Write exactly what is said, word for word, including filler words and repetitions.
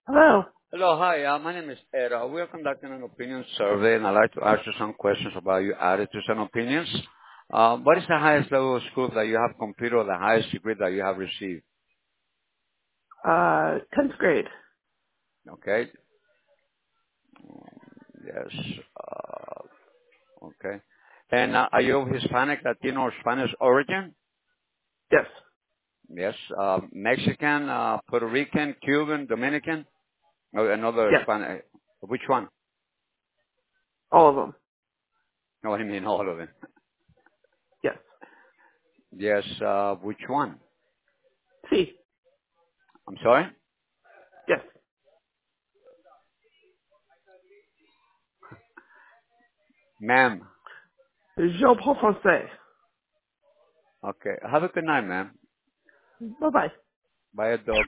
Hello. Hello. Hi. Uh, my name is Ed. Uh, we are conducting an opinion survey, and I'd like to ask you some questions about your attitudes and opinions. Uh, what is the highest level of school that you have completed or the highest degree that you have received? Uh, tenth grade. Okay. Yes. Uh, okay. And uh, are you of Hispanic, Latino, or Spanish origin? Yes. Yes. Uh, Mexican, uh, Puerto Rican, Cuban, Dominican? Oh, another Yes. Spanish. Which one? All of them. No, I mean all of them. Yes. Yes. Uh, which one? Si. I'm sorry? Yes. Ma'am. Je parle français. Okay. Have a good night, ma'am. Bye bye. Bye, dog.